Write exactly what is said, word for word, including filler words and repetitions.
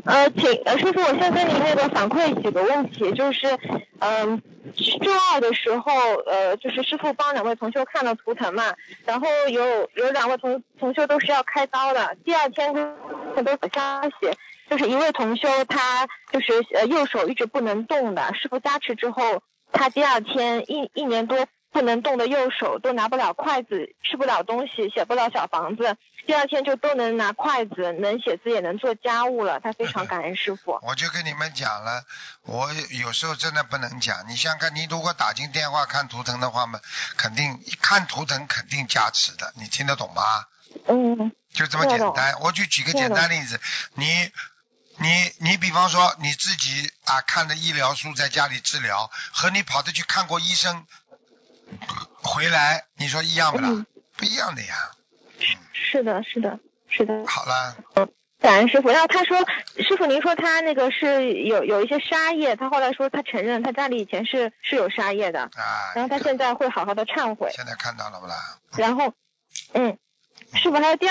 呃，请呃师傅，我先跟您那个反馈几个问题，就是，嗯、周二的时候，呃，就是师傅帮两位同修看了图腾嘛，然后有有两位同同修都是要开刀的，第二天很多消息，就是一位同修他就是呃右手一直不能动的，师傅加持之后，他第二天一一年多不能动的右手都拿不了筷子，吃不了东西，写不了小房子，第二天就都能拿筷子，能写字也能做家务了，他非常感恩师傅。 我就跟你们讲了，我有时候真的不能讲。你想想看，你如果打进电话看图腾的话嘛，肯定看图腾肯定加持的，你听得懂吗？ 嗯， 就这么简单。我就举个简单例子，你你你比方说你自己啊看的医疗书在家里治疗，和你跑着去看过医生回来，你说一样不啦？ 嗯、 不一样的呀。 是的，是的，是的。 好了。 感恩师傅。然后他说，师傅您说他那个是有有一些杀业，他后来说他承认他家里以前是是有杀业的， 啊， 然后他现在会好好的忏悔。 现在看到了不啦？ 然后，嗯，师傅还有第二。